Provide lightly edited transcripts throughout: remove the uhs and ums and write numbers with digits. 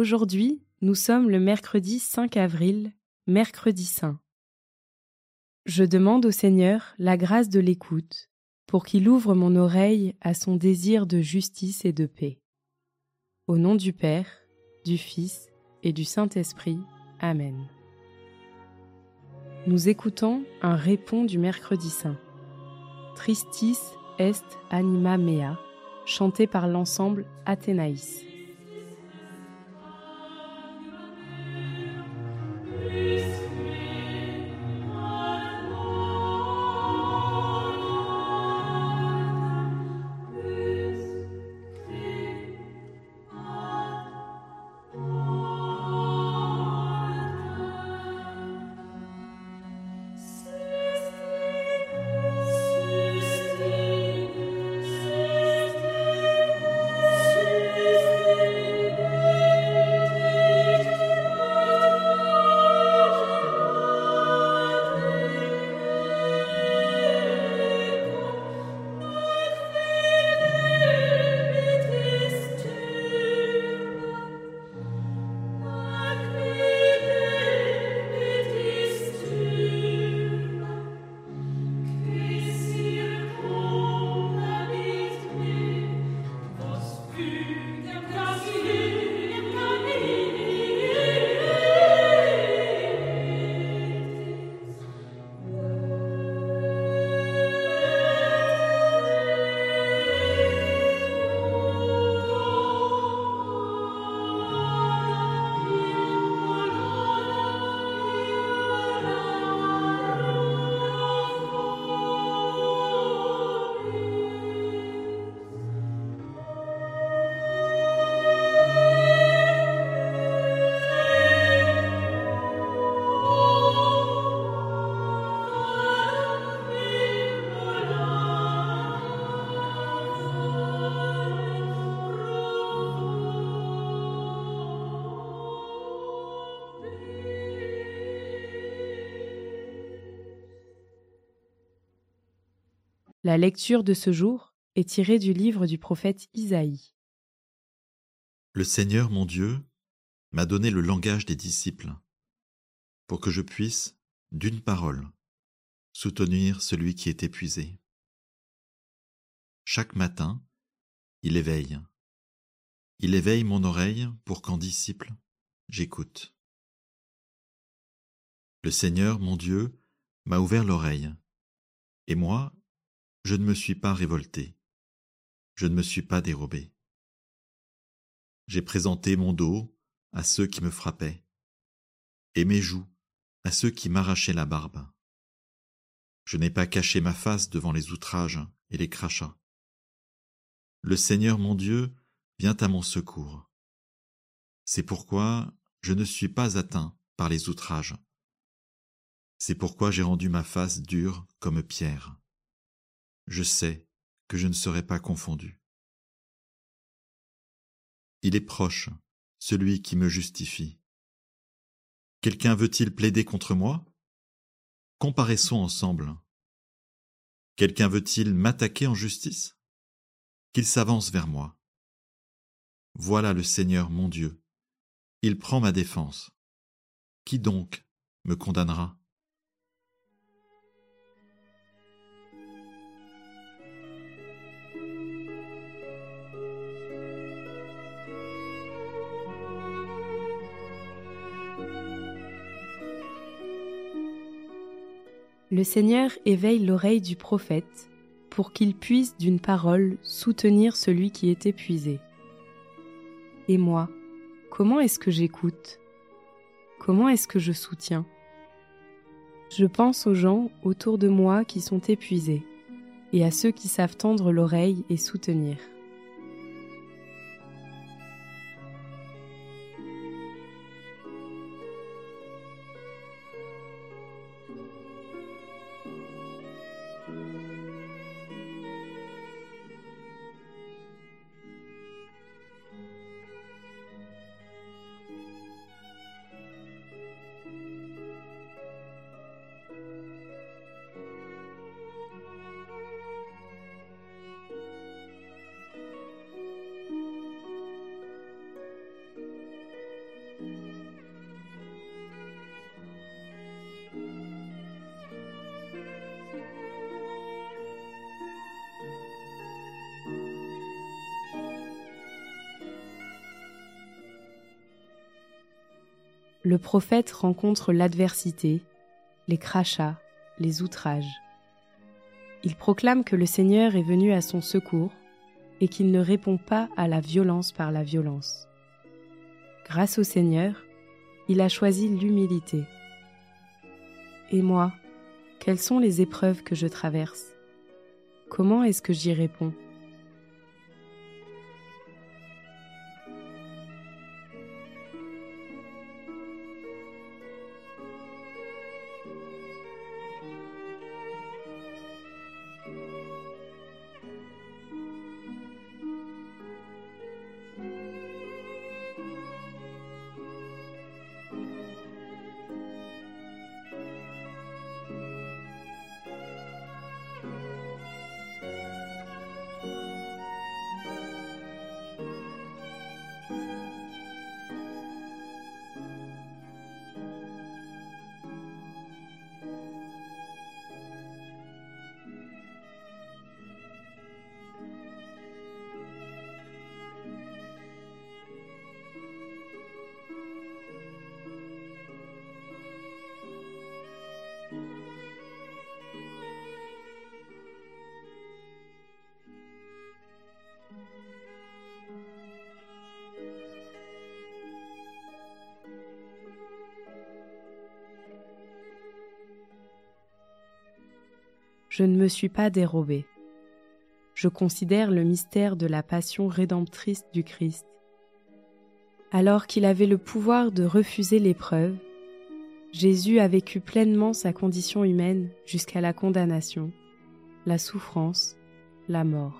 Aujourd'hui, nous sommes le mercredi 5 avril, mercredi saint. Je demande au Seigneur la grâce de l'écoute pour qu'il ouvre mon oreille à son désir de justice et de paix. Au nom du Père, du Fils et du Saint-Esprit. Amen. Nous écoutons un répond du mercredi saint. Tristis est anima mea, chanté par l'ensemble Athénaïs. La lecture de ce jour est tirée du livre du prophète Isaïe. Le Seigneur, mon Dieu, m'a donné le langage des disciples, pour que je puisse, d'une parole, soutenir celui qui est épuisé. Chaque matin, il éveille. Il éveille mon oreille pour qu'en disciple, j'écoute. Le Seigneur, mon Dieu, m'a ouvert l'oreille, et moi, je ne me suis pas révolté, je ne me suis pas dérobé. J'ai présenté mon dos à ceux qui me frappaient, et mes joues à ceux qui m'arrachaient la barbe. Je n'ai pas caché ma face devant les outrages et les crachats. Le Seigneur mon Dieu vient à mon secours. C'est pourquoi je ne suis pas atteint par les outrages. C'est pourquoi j'ai rendu ma face dure comme pierre. Je sais que je ne serai pas confondu. Il est proche, celui qui me justifie. Quelqu'un veut-il plaider contre moi ? Comparaissons ensemble. Quelqu'un veut-il m'attaquer en justice ? Qu'il s'avance vers moi. Voilà le Seigneur mon Dieu. Il prend ma défense. Qui donc me condamnera ? Le Seigneur éveille l'oreille du prophète pour qu'il puisse d'une parole soutenir celui qui est épuisé. Et moi, comment est-ce que j'écoute ? Comment est-ce que je soutiens ? Je pense aux gens autour de moi qui sont épuisés et à ceux qui savent tendre l'oreille et soutenir. le prophète rencontre l'adversité, les crachats, les outrages. Il proclame que le Seigneur est venu à son secours et qu'il ne répond pas à la violence par la violence. Grâce au Seigneur, il a choisi l'humilité. Et moi, quelles sont les épreuves que je traverse? Comment est-ce que j'y réponds? Je ne me suis pas dérobée. Je considère le mystère de la passion rédemptrice du Christ. Alors qu'il avait le pouvoir de refuser l'épreuve, Jésus a vécu pleinement sa condition humaine jusqu'à la condamnation, la souffrance, la mort.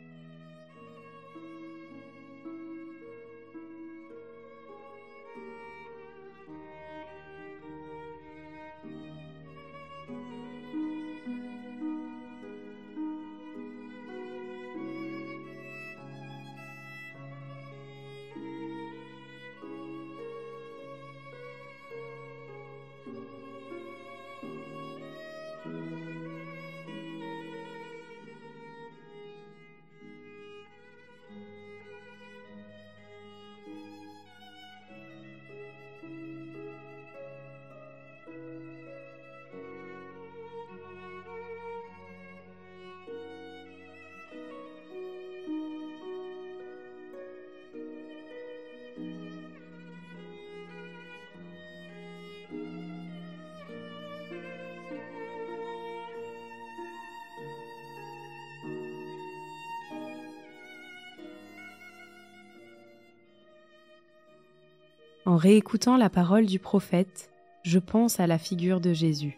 En réécoutant la parole du prophète, je pense à la figure de Jésus.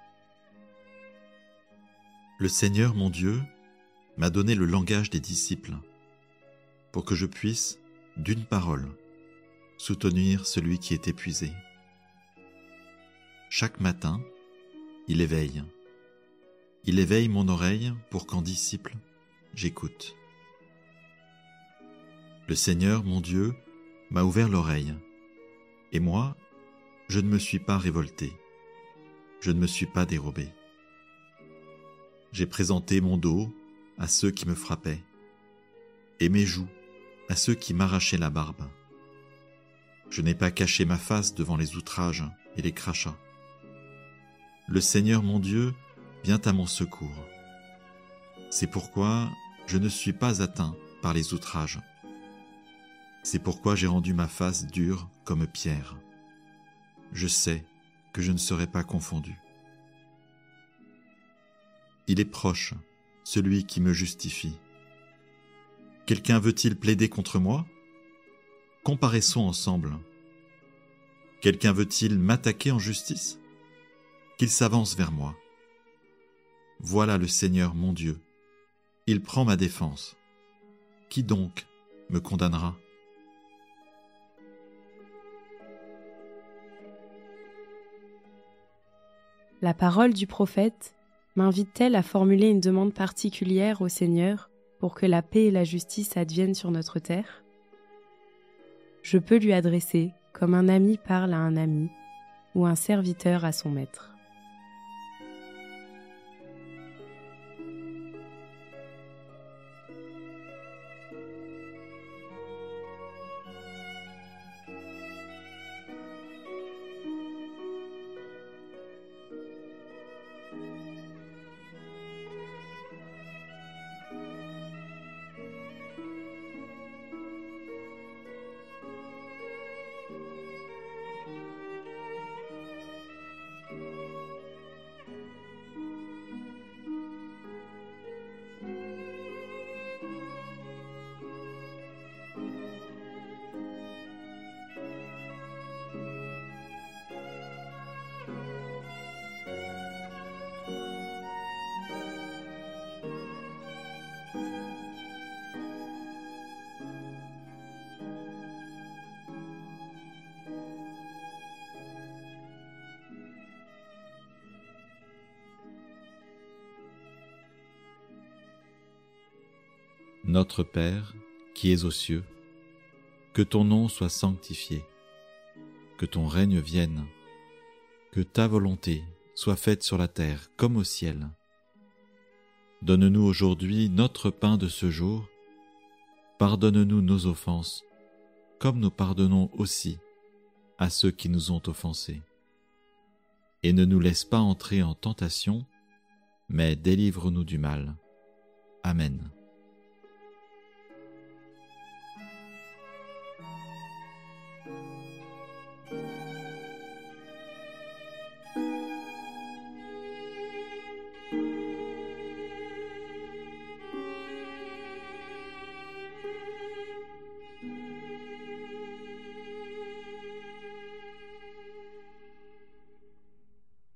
Le Seigneur, mon Dieu, m'a donné le langage des disciples, pour que je puisse, d'une parole, soutenir celui qui est épuisé. Chaque matin, il éveille. Il éveille mon oreille pour qu'en disciple, j'écoute. Le Seigneur, mon Dieu, m'a ouvert l'oreille. Et moi, je ne me suis pas révolté, je ne me suis pas dérobé. J'ai présenté mon dos à ceux qui me frappaient, et mes joues à ceux qui m'arrachaient la barbe. Je n'ai pas caché ma face devant les outrages et les crachats. Le Seigneur mon Dieu vient à mon secours. C'est pourquoi je ne suis pas atteint par les outrages. C'est pourquoi j'ai rendu ma face dure comme pierre. Je sais que je ne serai pas confondu. Il est proche, celui qui me justifie. Quelqu'un veut-il plaider contre moi? Comparaissons ensemble. Quelqu'un veut-il m'attaquer en justice? Qu'il s'avance vers moi. Voilà le Seigneur mon Dieu. Il prend ma défense. Qui donc me condamnera? La parole du prophète m'invite-t-elle à formuler une demande particulière au Seigneur pour que la paix et la justice adviennent sur notre terre? Je peux lui adresser comme un ami parle à un ami ou un serviteur à son maître. Notre Père, qui es aux cieux, que ton nom soit sanctifié, que ton règne vienne, que ta volonté soit faite sur la terre comme au ciel. Donne-nous aujourd'hui notre pain de ce jour. Pardonne-nous nos offenses, comme nous pardonnons aussi à ceux qui nous ont offensés. Et ne nous laisse pas entrer en tentation, mais délivre-nous du mal. Amen.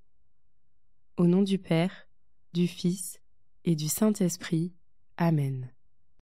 Au nom du Père, du Fils et du Saint-Esprit. Amen.